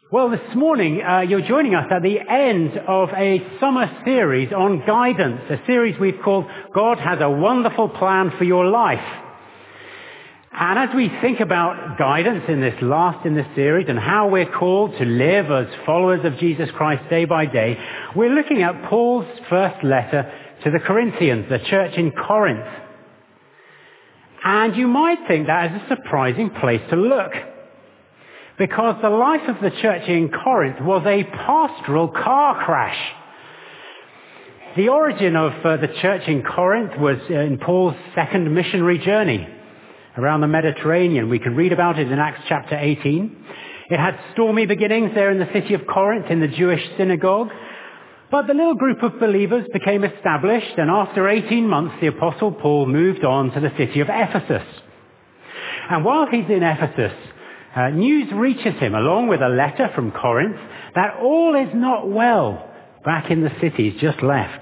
Well, this morning you're joining us at the end of a summer series on guidance, a series we've called God Has a Wonderful Plan for Your Life. And as we think about guidance in this series and how we're called to live as followers of Jesus Christ day by day, we're looking at Paul's first letter to the Corinthians, the church in Corinth. And you might think that is a surprising place to look, because the life of the church in Corinth was a pastoral car crash. The origin of the church in Corinth was in Paul's second missionary journey around the Mediterranean. We can read about it in Acts chapter 18. It had stormy beginnings there in the city of Corinth in the Jewish synagogue. But the little group of believers became established, and after 18 months the Apostle Paul moved on to the city of Ephesus. And while he's in Ephesus, news reaches him, along with a letter from Corinth, that all is not well back in the city he's just left.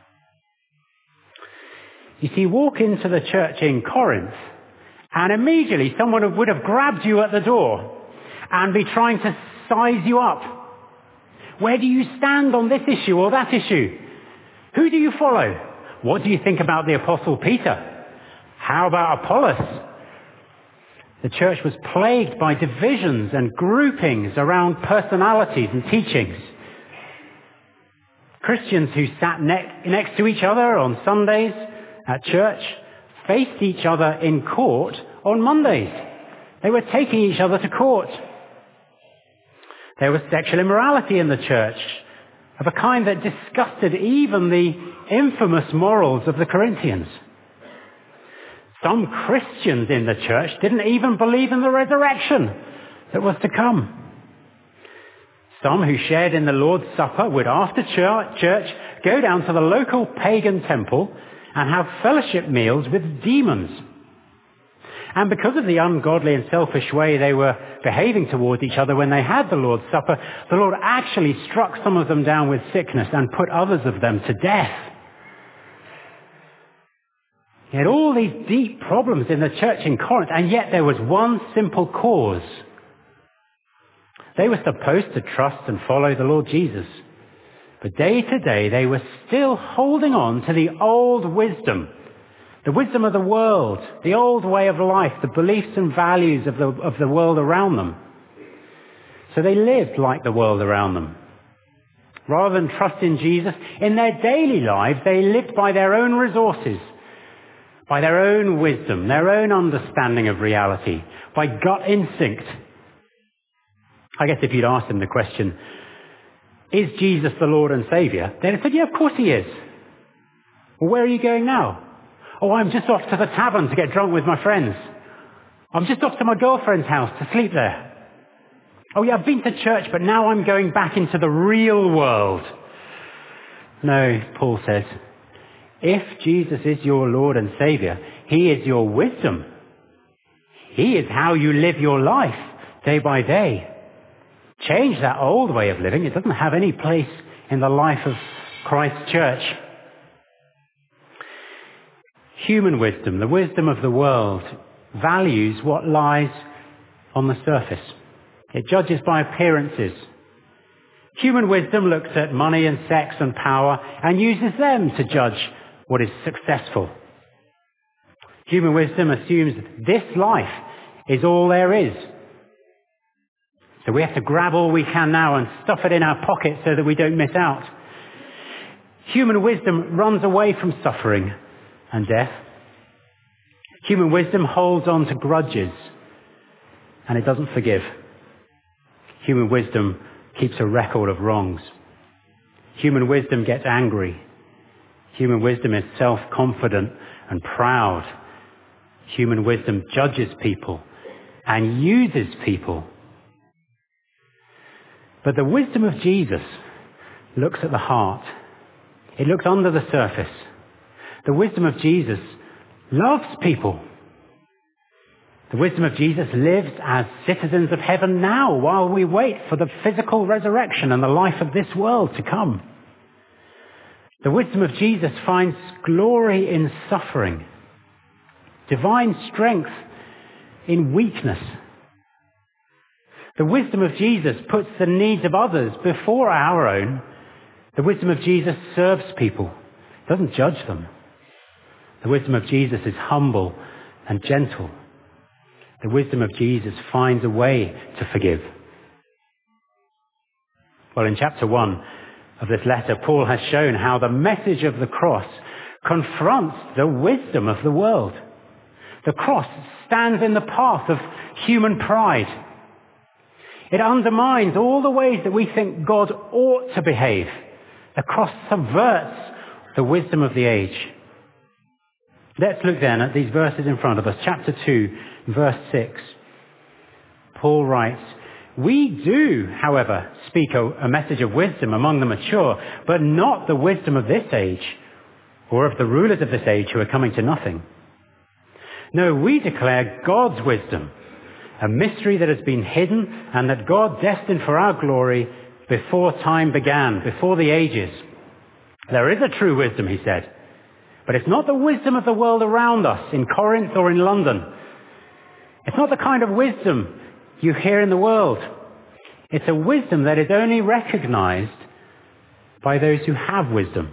You see, walk into the church in Corinth, and immediately someone would have grabbed you at the door and be trying to size you up. Where do you stand on this issue or that issue? Who do you follow? What do you think about the Apostle Peter? How about Apollos? The church was plagued by divisions and groupings around personalities and teachings. Christians who sat next to each other on Sundays at church faced each other in court on Mondays. They were taking each other to court. There was sexual immorality in the church of a kind that disgusted even the infamous morals of the Corinthians. Some Christians in the church didn't even believe in the resurrection that was to come. Some who shared in the Lord's Supper would, after church, go down to the local pagan temple and have fellowship meals with demons. And because of the ungodly and selfish way they were behaving towards each other when they had the Lord's Supper, the Lord actually struck some of them down with sickness and put others of them to death. He had all these deep problems in the church in Corinth, and yet there was one simple cause. They were supposed to trust and follow the Lord Jesus. But day to day, they were still holding on to the old wisdom, the wisdom of the world, the old way of life, the beliefs and values of the world around them. So they lived like the world around them. Rather than trust in Jesus, in their daily lives, they lived by their own resources, by their own wisdom, their own understanding of reality, by gut instinct. I guess if you'd asked them the question, is Jesus the Lord and Saviour? They'd have said, yeah, of course he is. Well, where are you going now? Oh, I'm just off to the tavern to get drunk with my friends. I'm just off to my girlfriend's house to sleep there. Oh yeah, I've been to church, but now I'm going back into the real world. No, Paul says, if Jesus is your Lord and Saviour, he is your wisdom. He is how you live your life day by day. Change that old way of living. It doesn't have any place in the life of Christ's church. Human wisdom, the wisdom of the world, values what lies on the surface. It judges by appearances. Human wisdom looks at money and sex and power and uses them to judge what is successful. Human wisdom assumes this life is all there is. So we have to grab all we can now and stuff it in our pocket so that we don't miss out. Human wisdom runs away from suffering and death. Human wisdom holds on to grudges and it doesn't forgive. Human wisdom keeps a record of wrongs. Human wisdom gets angry. Human wisdom is self-confident and proud. Human wisdom judges people and uses people. But the wisdom of Jesus looks at the heart. It looks under the surface. The wisdom of Jesus loves people. The wisdom of Jesus lives as citizens of heaven now while we wait for the physical resurrection and the life of this world to come. The wisdom of Jesus finds glory in suffering, divine strength in weakness. The wisdom of Jesus puts the needs of others before our own. The wisdom of Jesus serves people, doesn't judge them. The wisdom of Jesus is humble and gentle. The wisdom of Jesus finds a way to forgive. Well, in chapter 1 of this letter, Paul has shown how the message of the cross confronts the wisdom of the world. The cross stands in the path of human pride. It undermines all the ways that we think God ought to behave. The cross subverts the wisdom of the age. Let's look then at these verses in front of us. Chapter 2, verse 6. Paul writes, "We do, however, speak a message of wisdom among the mature, but not the wisdom of this age, or of the rulers of this age who are coming to nothing. No, we declare God's wisdom, a mystery that has been hidden and that God destined for our glory before time began, before the ages. There is a true wisdom," he said, "but it's not the wisdom of the world around us in Corinth or in London. It's not the kind of wisdom you hear in the world. It's a wisdom that is only recognized by those who have wisdom."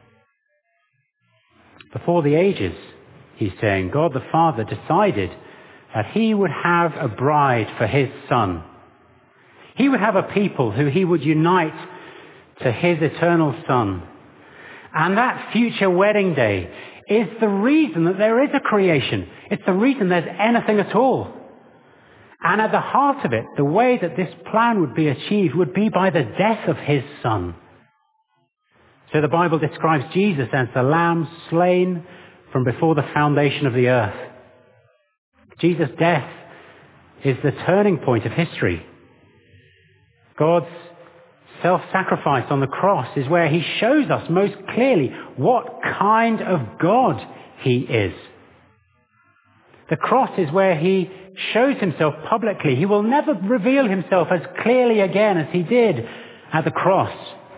Before the ages, he's saying, God the Father decided that he would have a bride for his Son. He would have a people who he would unite to his eternal Son. And that future wedding day is the reason that there is a creation. It's the reason there's anything at all. And at the heart of it, the way that this plan would be achieved would be by the death of his Son. So the Bible describes Jesus as the Lamb slain from before the foundation of the earth. Jesus' death is the turning point of history. God's self-sacrifice on the cross is where he shows us most clearly what kind of God he is. The cross is where he shows himself publicly. He will never reveal himself as clearly again as he did at the cross.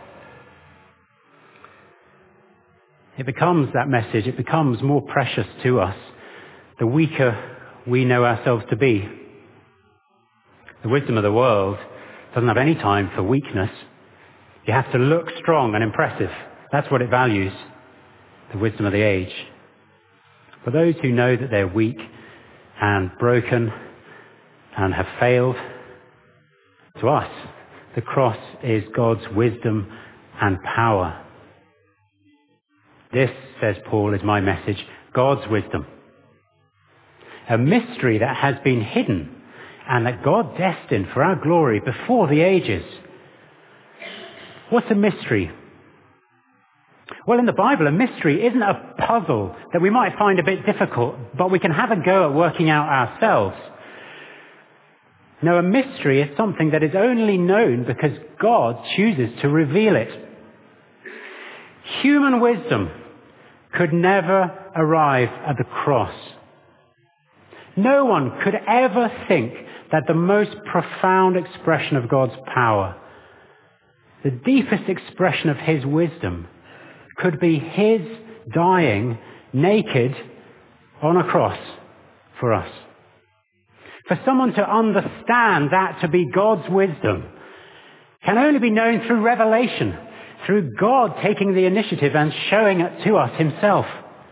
That message, it becomes more precious to us the weaker we know ourselves to be. The wisdom of the world doesn't have any time for weakness. You have to look strong and impressive. That's what it values, the wisdom of the age. For those who know that they're weak and broken and have failed, to us, the cross is God's wisdom and power. This, says Paul, is my message, God's wisdom. A mystery that has been hidden and that God destined for our glory before the ages. What's a mystery? Well, in the Bible, a mystery isn't a puzzle that we might find a bit difficult, but we can have a go at working out ourselves. No, a mystery is something that is only known because God chooses to reveal it. Human wisdom could never arrive at the cross. No one could ever think that the most profound expression of God's power, the deepest expression of his wisdom, could be his dying naked on a cross for us. For someone to understand that to be God's wisdom can only be known through revelation, through God taking the initiative and showing it to us himself.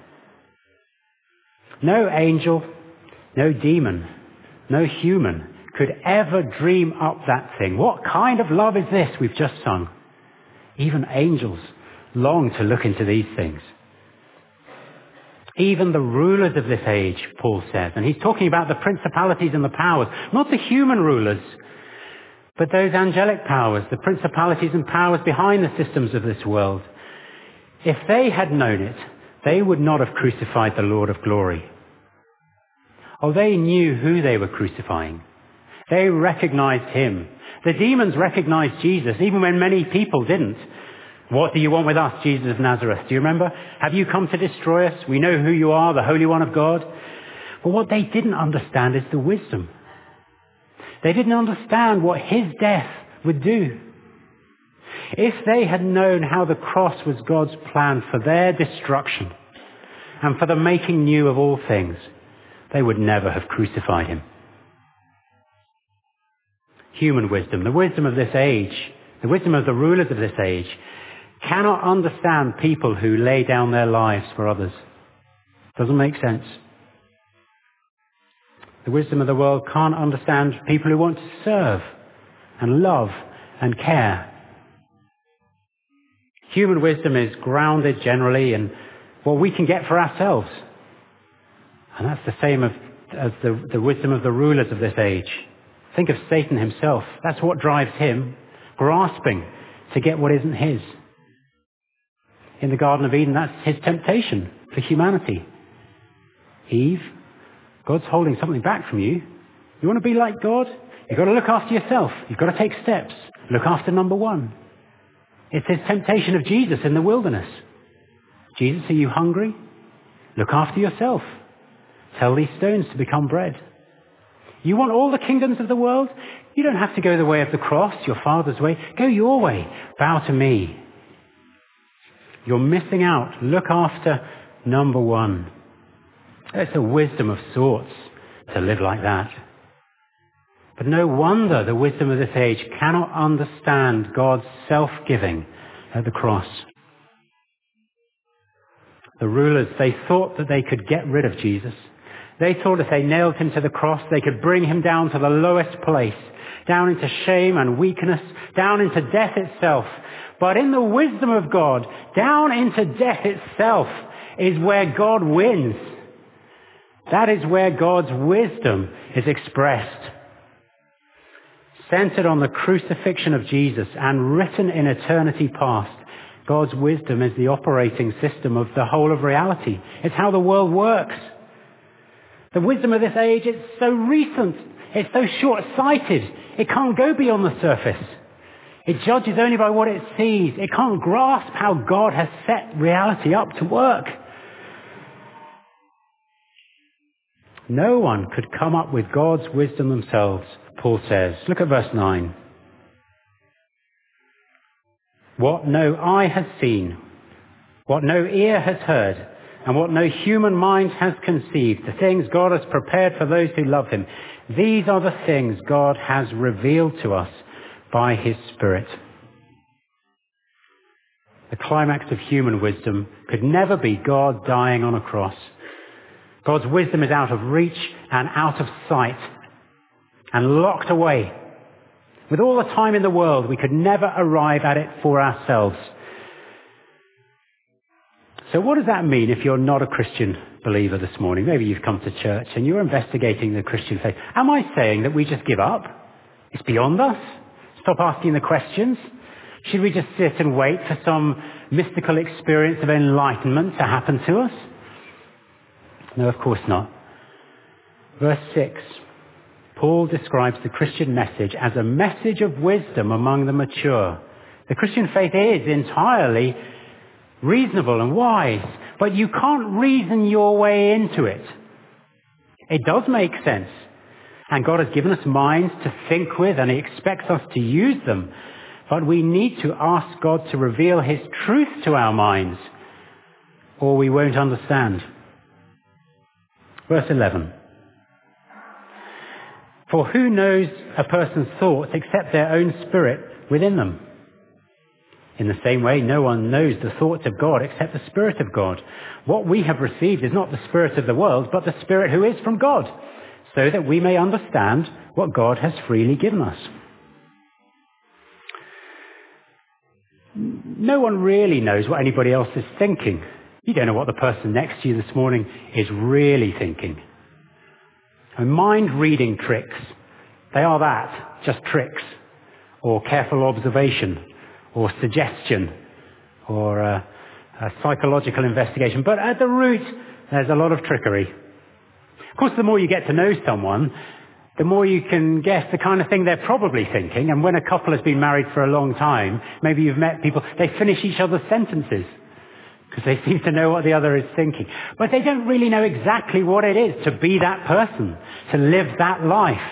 No angel, no demon, no human could ever dream up that thing. What kind of love is this we've just sung? Even angels long to look into these things. Even the rulers of this age, Paul says, and he's talking about the principalities and the powers, not the human rulers, but those angelic powers, the principalities and powers behind the systems of this world. If they had known it, they would not have crucified the Lord of glory. Oh, they knew who they were crucifying. They recognized him. The demons recognized Jesus, even when many people didn't. What do you want with us, Jesus of Nazareth? Do you remember? Have you come to destroy us? We know who you are, the Holy One of God. But what they didn't understand is the wisdom. They didn't understand what his death would do. If they had known how the cross was God's plan for their destruction and for the making new of all things, they would never have crucified him. human wisdom, the wisdom of this age, the wisdom of the rulers of this age, cannot understand people who lay down their lives for others. Doesn't make sense. The wisdom of the world can't understand people who want to serve and love and care. Human wisdom is grounded generally in what we can get for ourselves. And that's the same as the wisdom of the rulers of this age. Think of Satan himself. That's what drives him, grasping to get what isn't his. In the Garden of Eden, that's his temptation for humanity. Eve, God's holding something back from you. You want to be like God? You've got to look after yourself. You've got to take steps. Look after number one. It's his temptation of Jesus in the wilderness. Jesus, are you hungry? Look after yourself. Tell these stones to become bread. You want all the kingdoms of the world? You don't have to go the way of the cross, your Father's way. Go your way. Bow to me. You're missing out. Look after number one. It's a wisdom of sorts to live like that. But no wonder the wisdom of this age cannot understand God's self-giving at the cross. The rulers, they thought that they could get rid of Jesus. They thought if they nailed him to the cross, they could bring him down to the lowest place, down into shame and weakness, down into death itself. But in the wisdom of God, down into death itself is where God wins. That is where God's wisdom is expressed. Centered on the crucifixion of Jesus and written in eternity past, God's wisdom is the operating system of the whole of reality. It's how the world works. The wisdom of this age, it's so recent. It's so short-sighted. It can't go beyond the surface. It judges only by what it sees. It can't grasp how God has set reality up to work. No one could come up with God's wisdom themselves, Paul says. Look at verse 9. What no eye has seen, what no ear has heard, and what no human mind has conceived, the things God has prepared for those who love him, these are the things God has revealed to us by his Spirit. The climax of human wisdom could never be God dying on a cross. God's wisdom is out of reach and out of sight and locked away. With all the time in the world, we could never arrive at it for ourselves. So what does that mean if you're not a Christian believer this morning? Maybe you've come to church and you're investigating the Christian faith. Am I saying that we just give up? It's beyond us? Stop asking the questions? Should we just sit and wait for some mystical experience of enlightenment to happen to us? No, of course not. Verse 6. Paul describes the Christian message as a message of wisdom among the mature. The Christian faith is entirely reasonable and wise, but you can't reason your way into it. It does make sense, and God has given us minds to think with, and he expects us to use them, but we need to ask God to reveal his truth to our minds, or we won't understand. Verse 11. For who knows a person's thoughts except their own spirit within them? In the same way, no one knows the thoughts of God except the Spirit of God. What we have received is not the spirit of the world, but the Spirit who is from God, so that we may understand what God has freely given us. No one really knows what anybody else is thinking. You don't know what the person next to you this morning is really thinking. And mind-reading tricks, they are that, just tricks, or careful observation, or suggestion, or a psychological investigation. But at the root, there's a lot of trickery. Of course, the more you get to know someone, the more you can guess the kind of thing they're probably thinking. And when a couple has been married for a long time, maybe you've met people, they finish each other's sentences because they seem to know what the other is thinking. But they don't really know exactly what it is to be that person, to live that life.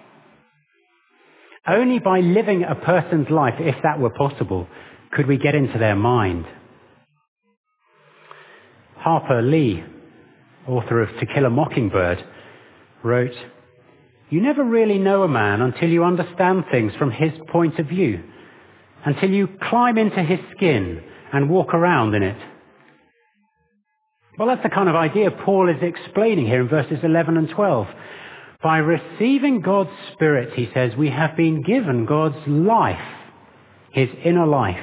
Only by living a person's life, if that were possible, could we get into their mind. Harper Lee, author of To Kill a Mockingbird, wrote, You never really know a man until you understand things from his point of view, until you climb into his skin and walk around in it. Well, that's the kind of idea Paul is explaining here in verses 11 and 12. By receiving God's Spirit, he says, we have been given God's life, his inner life.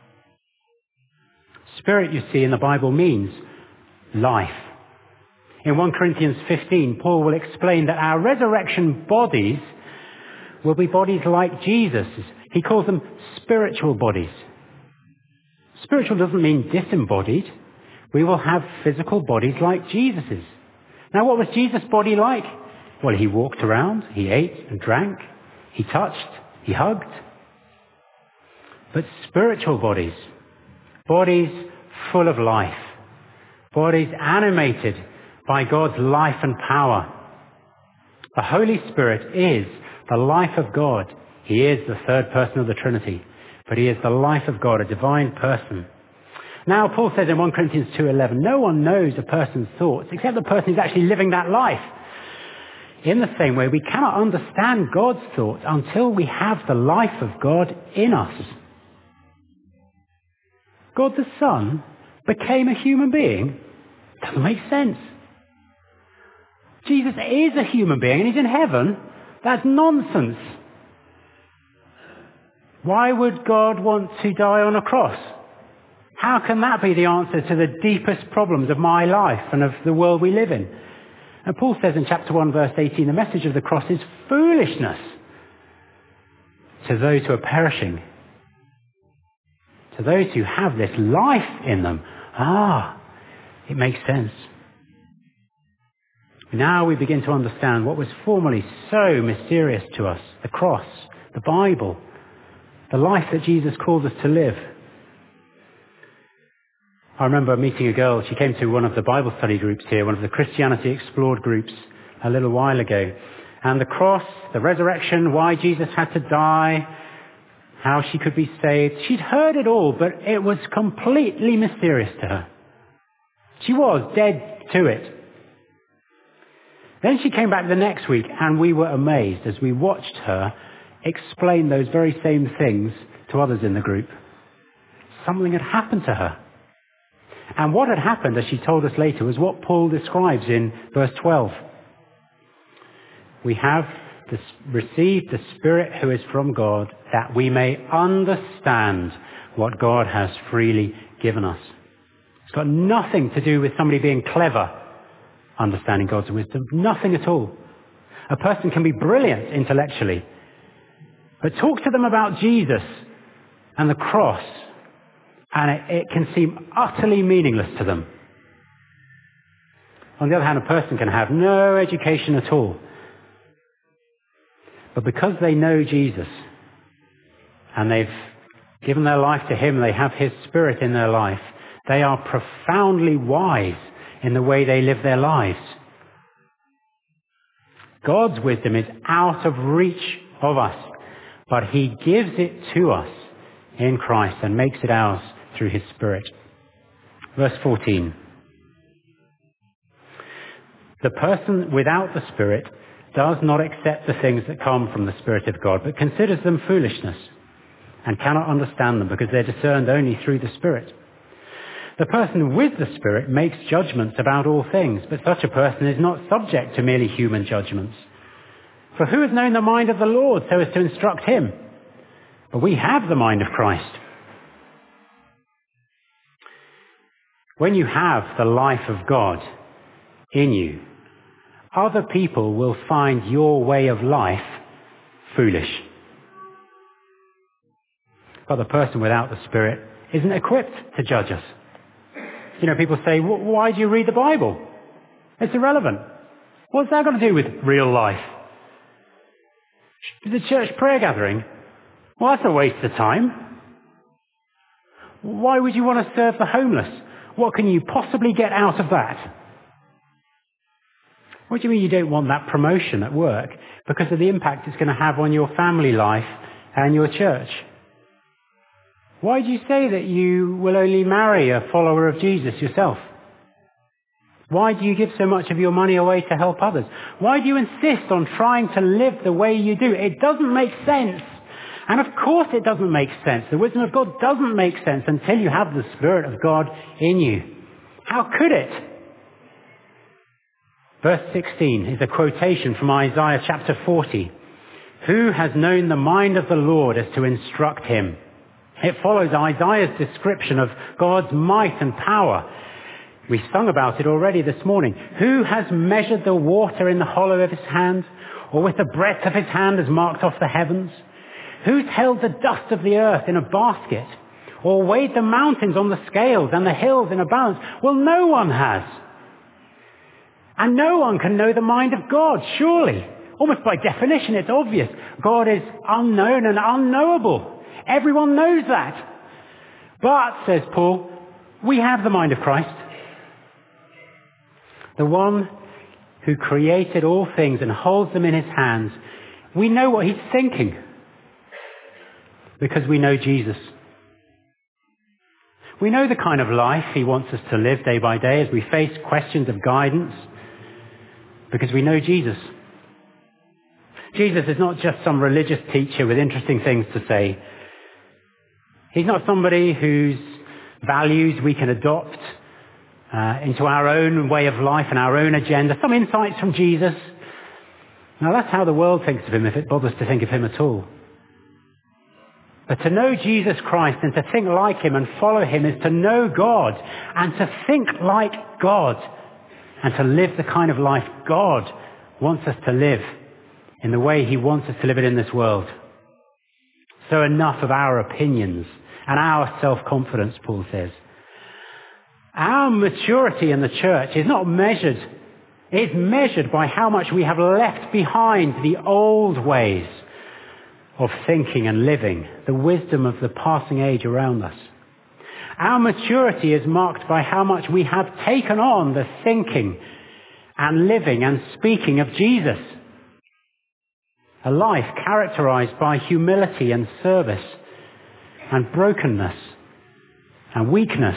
Spirit, you see, in the Bible means life. In 1 Corinthians 15, Paul will explain that our resurrection bodies will be bodies like Jesus. He calls them spiritual bodies. Spiritual doesn't mean disembodied. We will have physical bodies like Jesus's. Now, what was Jesus' body like? Well, he walked around, he ate and drank, he touched, he hugged. But spiritual bodies, bodies full of life, bodies animated by God's life and power. The Holy Spirit is the life of God. He is the third person of the Trinity, but he is the life of God, a divine person. Now, Paul says in 1 Corinthians 2:11, no one knows a person's thoughts except the person who's actually living that life. In the same way, we cannot understand God's thoughts until we have the life of God in us. God the Son became a human being? Doesn't make sense. Jesus is a human being and he's in heaven? That's nonsense. Why would God want to die on a cross? How can that be the answer to the deepest problems of my life and of the world we live in? And Paul says in chapter 1, verse 18, the message of the cross is foolishness to those who are perishing. To those who have this life in them. It makes sense. Now we begin to understand what was formerly so mysterious to us. The cross, the Bible, the life that Jesus called us to live. I remember meeting a girl. She came to one of the Bible study groups here, one of the Christianity Explored groups a little while ago. And the cross, the resurrection, why Jesus had to die, how she could be saved. She'd heard it all, but it was completely mysterious to her. She was dead to it. Then she came back the next week and we were amazed as we watched her explain those very same things to others in the group. Something had happened to her. And what had happened, as she told us later, was what Paul describes in verse 12. We have received the Spirit who is from God, that we may understand what God has freely given us. It's got nothing to do with somebody being clever, understanding God's wisdom. Nothing at all. A person can be brilliant intellectually, but talk to them about Jesus and the cross, and it can seem utterly meaningless to them. On the other hand, a person can have no education at all, but because they know Jesus and they've given their life to him, they have his Spirit in their life, they are profoundly wise in the way they live their lives. God's wisdom is out of reach of us, but he gives it to us in Christ and makes it ours through his Spirit. Verse 14. The person without the Spirit does not accept the things that come from the Spirit of God, but considers them foolishness and cannot understand them because they're discerned only through the Spirit. The person with the Spirit makes judgments about all things, but such a person is not subject to merely human judgments. For who has known the mind of the Lord so as to instruct him? But we have the mind of Christ. When you have the life of God in you, other people will find your way of life foolish. But the person without the Spirit isn't equipped to judge us. You know, people say, why do you read the Bible? It's irrelevant. What's that got to do with real life? The church prayer gathering? Well, that's a waste of time. Why would you want to serve the homeless? What can you possibly get out of that? What do you mean you don't want that promotion at work because of the impact it's going to have on your family life and your church? Why do you say that you will only marry a follower of Jesus yourself? Why do you give so much of your money away to help others? Why do you insist on trying to live the way you do? It doesn't make sense. And of course it doesn't make sense. The wisdom of God doesn't make sense until you have the Spirit of God in you. How could it? Verse 16 is a quotation from Isaiah chapter 40. Who has known the mind of the Lord as to instruct him? It follows Isaiah's description of God's might and power. We sung about it already this morning. Who has measured the water in the hollow of his hand, or with the breadth of his hand has marked off the heavens? Who's held the dust of the earth in a basket, or weighed the mountains on the scales and the hills in a balance? Well, no one has. And no one can know the mind of God, surely. Almost by definition, it's obvious. God is unknown and unknowable. Everyone knows that. But, says Paul, we have the mind of Christ. The one who created all things and holds them in his hands. We know what he's thinking because we know Jesus. We know the kind of life he wants us to live day by day as we face questions of guidance because we know Jesus. Jesus is not just some religious teacher with interesting things to say. He's not somebody whose values we can adopt into our own way of life and our own agenda. Some insights from Jesus. Now that's how the world thinks of him, if it bothers to think of him at all. But to know Jesus Christ and to think like him and follow him is to know God and to think like God and to live the kind of life God wants us to live in the way he wants us to live it in this world. So enough of our opinions and our self-confidence, Paul says. Our maturity in the church is not measured. It's measured by how much we have left behind the old ways of thinking and living, the wisdom of the passing age around us. Our maturity is marked by how much we have taken on the thinking and living and speaking of Jesus. A life characterized by humility and service and brokenness and weakness.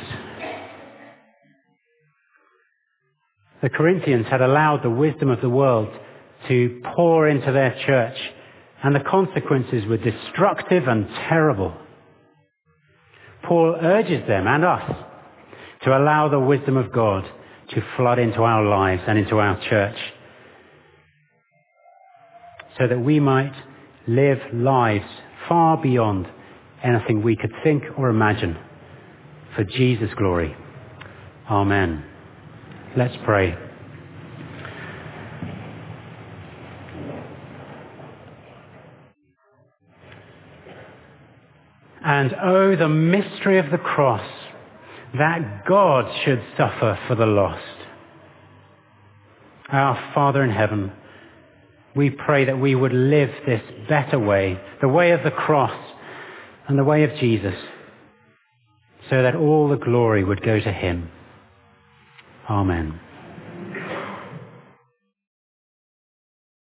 The Corinthians had allowed the wisdom of the world to pour into their church, and the consequences were destructive and terrible. Paul urges them and us to allow the wisdom of God to flood into our lives and into our church so that we might live lives far beyond anything we could think or imagine for Jesus' glory. Amen. Let's pray. And oh, the mystery of the cross, that God should suffer for the lost. Our Father in heaven, we pray that we would live this better way, the way of the cross and the way of Jesus, so that all the glory would go to him. Amen.